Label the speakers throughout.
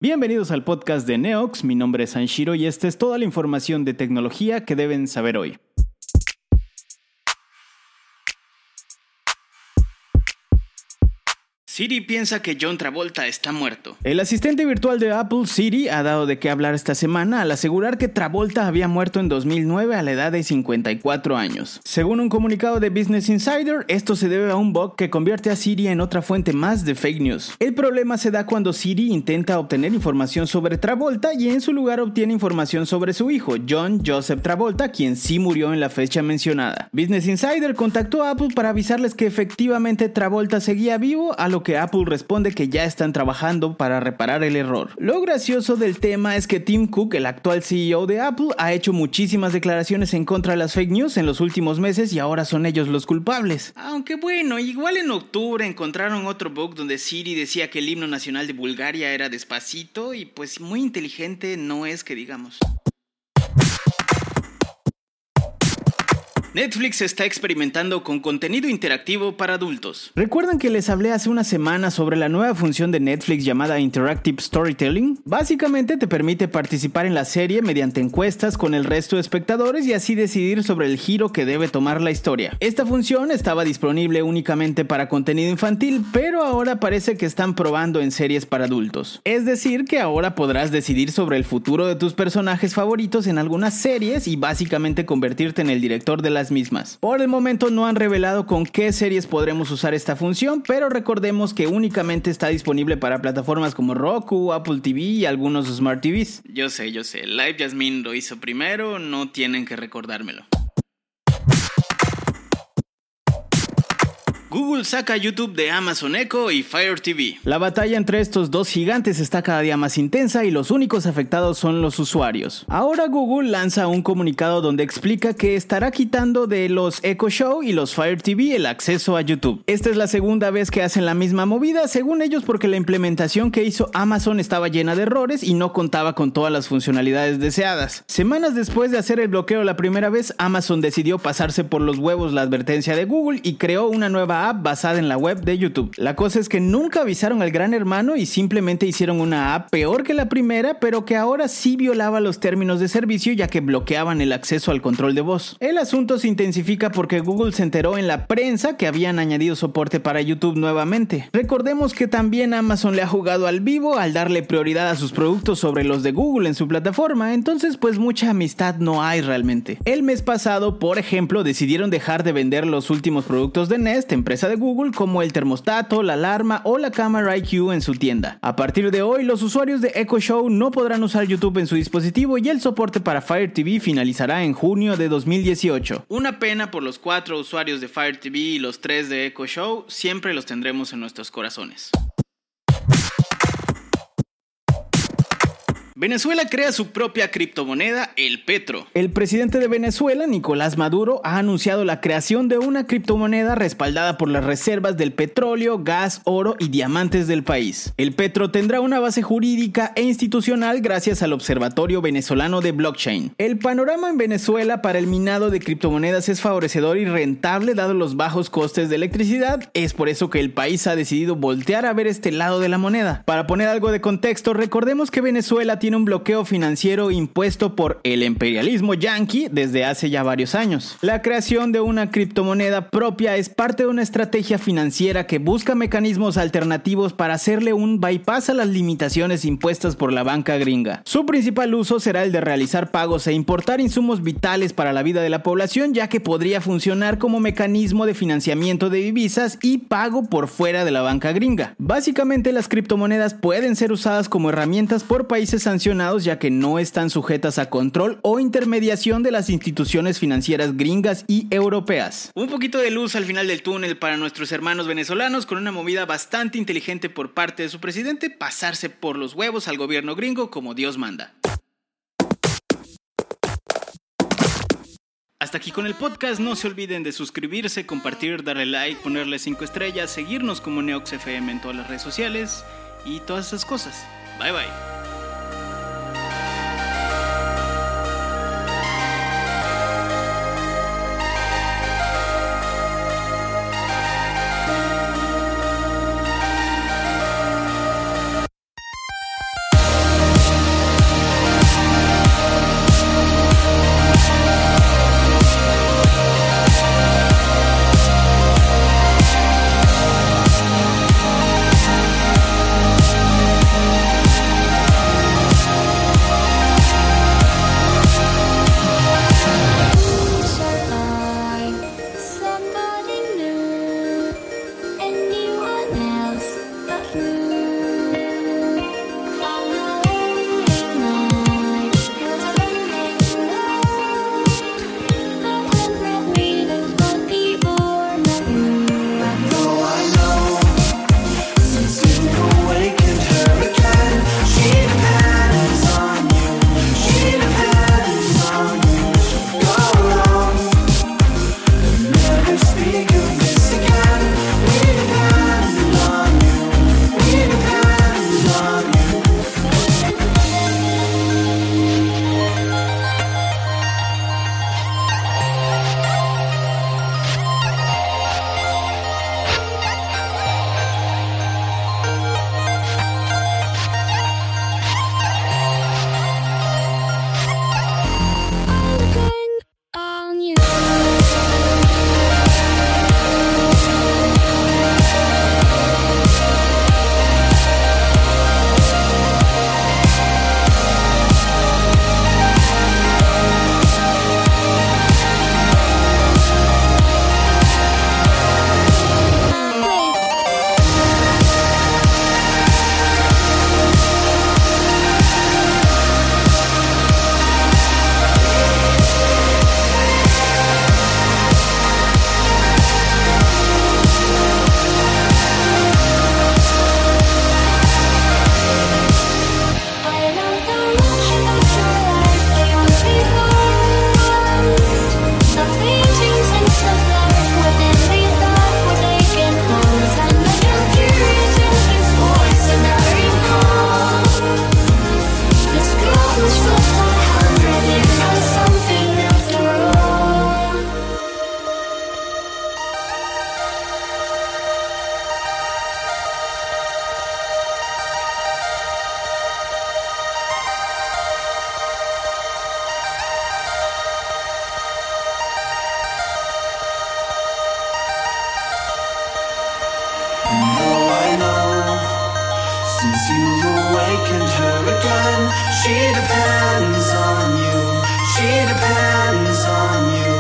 Speaker 1: Bienvenidos al podcast de Neox, mi nombre es Anshiro y esta es toda la información de tecnología que deben saber hoy.
Speaker 2: Siri piensa que John Travolta está muerto.
Speaker 1: El asistente virtual de Apple, Siri, ha dado de qué hablar esta semana al asegurar que Travolta había muerto en 2009 a la edad de 54 años. Según un comunicado de Business Insider, esto se debe a un bug que convierte a Siri en otra fuente más de fake news. El problema se da cuando Siri intenta obtener información sobre Travolta y en su lugar obtiene información sobre su hijo, John Joseph Travolta, quien sí murió en la fecha mencionada. Business Insider contactó a Apple para avisarles que efectivamente Travolta seguía vivo, a lo que Apple responde que ya están trabajando para reparar el error. Lo gracioso del tema es que Tim Cook, el actual CEO de Apple, ha hecho muchísimas declaraciones en contra de las fake news en los últimos meses y ahora son ellos los culpables.
Speaker 2: Aunque bueno, igual en octubre encontraron otro bug donde Siri decía que el himno nacional de Bulgaria era Despacito y pues muy inteligente no es que digamos. Netflix está experimentando con contenido interactivo para adultos.
Speaker 1: ¿Recuerdan que les hablé hace una semana sobre la nueva función de Netflix llamada Interactive Storytelling? Básicamente te permite participar en la serie mediante encuestas con el resto de espectadores y así decidir sobre el giro que debe tomar la historia. Esta función estaba disponible únicamente para contenido infantil, pero ahora parece que están probando en series para adultos. Es decir, que ahora podrás decidir sobre el futuro de tus personajes favoritos en algunas series y básicamente convertirte en el director de las mismas. Por el momento no han revelado con qué series podremos usar esta función, pero recordemos que únicamente está disponible para plataformas como Roku, Apple TV y algunos Smart TVs.
Speaker 2: Yo sé, Live Jasmine lo hizo primero, no tienen que recordármelo. Google saca YouTube de Amazon Echo y Fire TV.
Speaker 1: La batalla entre estos dos gigantes está cada día más intensa y los únicos afectados son los usuarios. Ahora Google lanza un comunicado donde explica que estará quitando de los Echo Show y los Fire TV el acceso a YouTube. Esta es la segunda vez que hacen la misma movida, según ellos, porque la implementación que hizo Amazon estaba llena de errores y no contaba con todas las funcionalidades deseadas. Semanas después de hacer el bloqueo la primera vez, Amazon decidió pasarse por los huevos la advertencia de Google y creó una nueva app basada en la web de YouTube. La cosa es que nunca avisaron al gran hermano y simplemente hicieron una app peor que la primera, pero que ahora sí violaba los términos de servicio ya que bloqueaban el acceso al control de voz. El asunto se intensifica porque Google se enteró en la prensa que habían añadido soporte para YouTube nuevamente. Recordemos que también Amazon le ha jugado al vivo al darle prioridad a sus productos sobre los de Google en su plataforma, entonces pues mucha amistad no hay realmente. El mes pasado, por ejemplo, decidieron dejar de vender los últimos productos de Nest, empresa de Google, como el termostato, la alarma o la cámara IQ en su tienda. A partir de hoy, los usuarios de Echo Show no podrán usar YouTube en su dispositivo y el soporte para Fire TV finalizará en junio de 2018.
Speaker 2: Una pena por los 4 usuarios de Fire TV y los 3 de Echo Show, siempre los tendremos en nuestros corazones. Venezuela crea su propia criptomoneda, el Petro.
Speaker 1: El presidente de Venezuela, Nicolás Maduro, ha anunciado la creación de una criptomoneda respaldada por las reservas del petróleo, gas, oro y diamantes del país. El Petro tendrá una base jurídica e institucional gracias al Observatorio Venezolano de Blockchain. El panorama en Venezuela para el minado de criptomonedas es favorecedor y rentable dado los bajos costes de electricidad. Es por eso que el país ha decidido voltear a ver este lado de la moneda. Para poner algo de contexto, recordemos que Venezuela tiene un bloqueo financiero impuesto por el imperialismo yanqui desde hace ya varios años. La creación de una criptomoneda propia es parte de una estrategia financiera que busca mecanismos alternativos para hacerle un bypass a las limitaciones impuestas por la banca gringa. Su principal uso será el de realizar pagos e importar insumos vitales para la vida de la población, ya que podría funcionar como mecanismo de financiamiento de divisas y pago por fuera de la banca gringa. Básicamente, las criptomonedas pueden ser usadas como herramientas por países sancionados, ya que no están sujetas a control o intermediación de las instituciones financieras gringas y europeas.
Speaker 2: Un poquito de luz al final del túnel para nuestros hermanos venezolanos con una movida bastante inteligente por parte de su presidente, pasarse por los huevos al gobierno gringo como Dios manda. Hasta aquí con el podcast, no se olviden de suscribirse, compartir, darle like, ponerle 5 estrellas, seguirnos como Neox FM en todas las redes sociales y todas esas cosas. Bye bye.
Speaker 3: her again. She depends on you. She depends on you.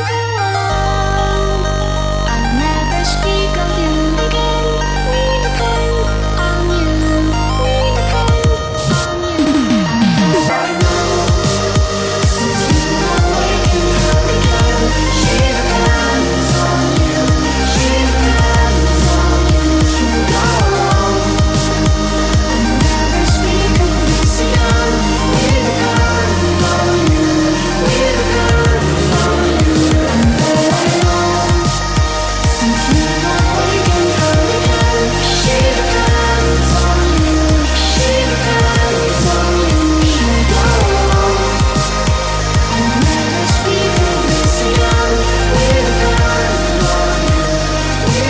Speaker 4: I'll never speak of you again. We depend on you. We depend on you.
Speaker 3: I know since you've not wakened her again. She depends on you. She depends on you. She'll go wrong. I'll never speak of this again. We depend on you. We depend on you. And though I know since you've not wakened her again. She depends on you. She depends on you. She'll go wrong. I'll never speak of this again. We depend on you. We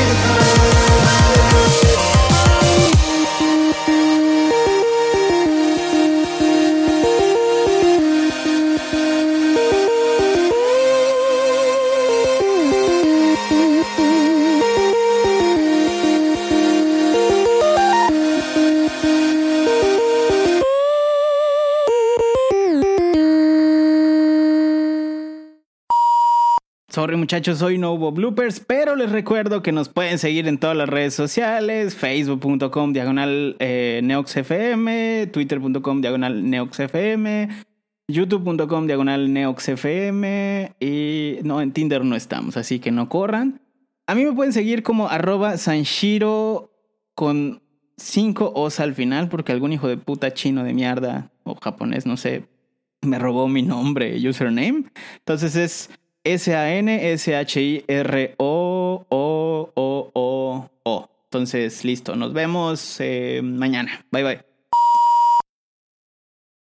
Speaker 1: Sorry muchachos, hoy no hubo bloopers, pero les recuerdo que nos pueden seguir en todas las redes sociales, facebook.com/neoxfm, twitter.com/neoxfm, youtube.com/neoxfm y no, en Tinder no estamos, así que no corran. A mí me pueden seguir como @sanshiro con 5 O's al final, porque algún hijo de puta chino de mierda o japonés, no sé, me robó mi nombre, username. Entonces es SANSHIROOOO. Entonces, listo. Nos vemos mañana. Bye, bye.